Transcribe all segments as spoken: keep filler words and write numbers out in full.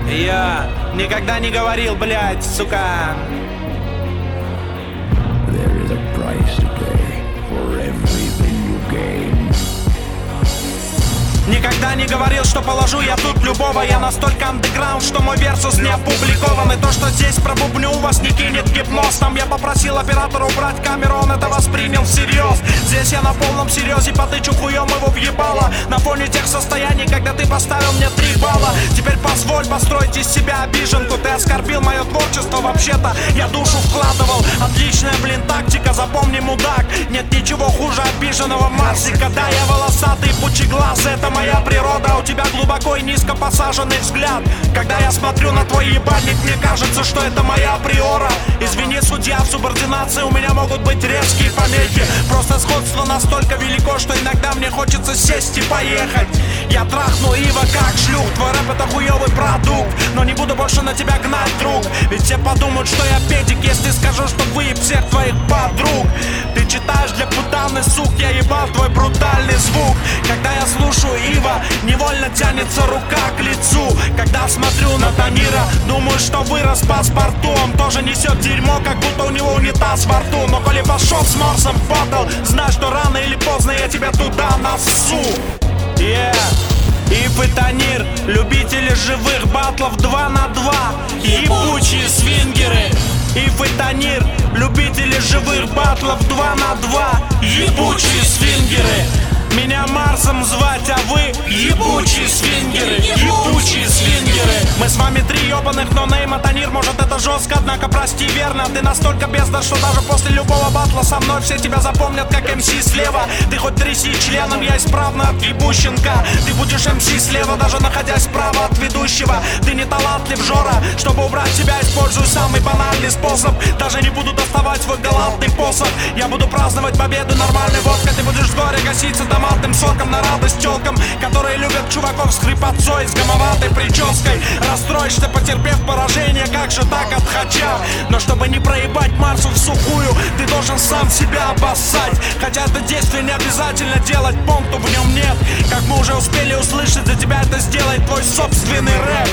Я никогда не говорил, блядь, сука. There is a price to pay for everything you gain. Никогда не говорил, что положу я тут любого. Я настолько андеграунд, что мой версус не опубликован. И то, что здесь пробубню, вас не кинет гипноз. Там я попросил оператора убрать камеру, он это воспринял всерьез. Здесь я на полном серьезе потычу хуем его въебало. На фоне тех состояний, когда ты поставил мне три балла. Теперь позволь построить из себя обиженку. Ты оскорбил мое творчество, вообще-то я душу вкладывал. Отличная, блин, тактика, запомни, мудак. Нет ничего хуже обиженного Марсика. Да, я волосатый, пучеглаз, это моя природа. У тебя глубоко и низко посаженный взгляд. Когда я смотрю на твой ебальник, мне кажется, что это моя приора. Извини, судья, в субординации у меня могут быть резкие помехи. Просто сходство настолько велико, что иногда мне хочется сесть и поехать. Я трахну Ива как шлюх. Твой рэп это хуёвый продукт, но не буду больше на тебя гнать, друг. Ведь все подумают, что я педик, если скажу, что выеб всех твоих подруг. Ты читаешь для путаны, сук, я ебал твой брутальный звук. Когда я слушаю Ива, невольно тянется рука к лицу. Когда смотрю на Танира, думаю, что вырос паспорту. Он тоже несет дерьмо, как будто у него унитаз во рту. Но коли пошел с Морсом в батл, знай, что рано или поздно я тебя туда насу. Yeah. Ив и Танир, любители живых батлов два на два. Ебучие свингеры. Ив и Танир, любители живых батлов два на два. Ебучие свингеры. Меня Марсом звать, а вы ебучие свингеры. Ебучие свингеры. Мы с вами три ебаных, но нейма Танир. Может это жестко, однако прости верно. Ты настолько бездарь, что даже после любого батла со мной все тебя запомнят как эм си слева. Ты хоть тряси членом, я исправно от ебущенка. Ты будешь эм си слева, даже находясь справа от ведущего. Ты не талантлив, Жора. Чтобы убрать тебя, использую самый банальный способ. Даже не буду доставать свой галантный посох. Я буду праздновать победу нормальной водкой. Ты будешь с горя гаситься томатным соком на радость тёлкам, которые любят чуваков с хрипотцой, с гомоватой прической. Расстроишься, потерпев поражение, как же так от хача? Но чтобы не проебать Марсу в сухую, ты должен сам себя обоссать. Хотя это действие не обязательно делать, пункту в нем нет. Как мы уже успели услышать, за тебя это сделает твой собственный рэп.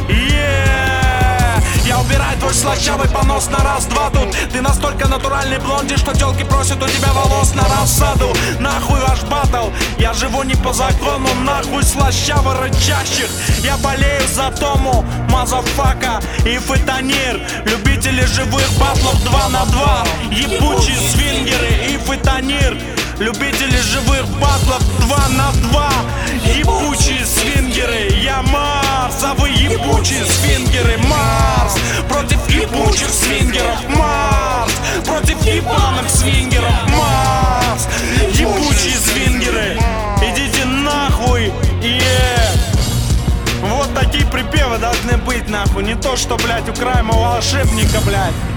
Yeah! Я убираю твой слащавый понос на раз-два тут. Ты настолько натуральный блонди, что тёлки просят у тебя волос на рассаду. Нахуй ваш батл, я живу не по закону. Нахуй слащаво рычащих. Я болею за Тому, мазафака. Ив и Танир, любители живых батлов два на два. Ебучие свингеры. Ив и Танир, любители живых батлов два на два. Ебучие свингеры. Я Марс, а вы ебучие свингеры. Марс против ебучих свингеров. Марс против ебаных свингеров. Марс, ебучие свингеры. Идите нахуй. Yeah. Вот такие припевы должны быть, нахуй. Не то, что, блядь, у краемого волшебника, блядь.